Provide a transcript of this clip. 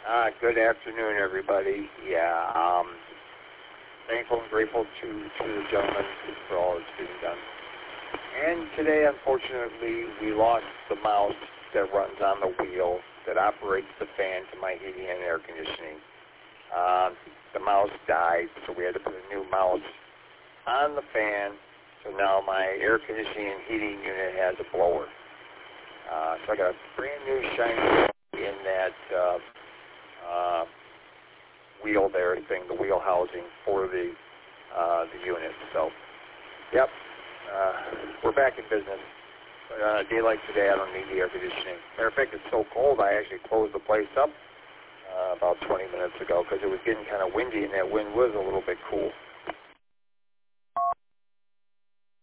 Good afternoon, everybody. Thankful and grateful to the gentleman for all that's being done. And today, unfortunately, we lost the mouse that runs on the wheel that operates the fan to my heating and air conditioning. The mouse died, so we had to put a new mouse on the fan. So now my air conditioning and heating unit has a blower. So I got a brand new shiny in that wheel there thing, the wheel housing for the unit. So, yep, we're back in business. On a day like today, I don't need the air conditioning. Matter of fact, it's so cold, I actually closed the place up about 20 minutes ago because it was getting kind of windy, and that wind was a little bit cool.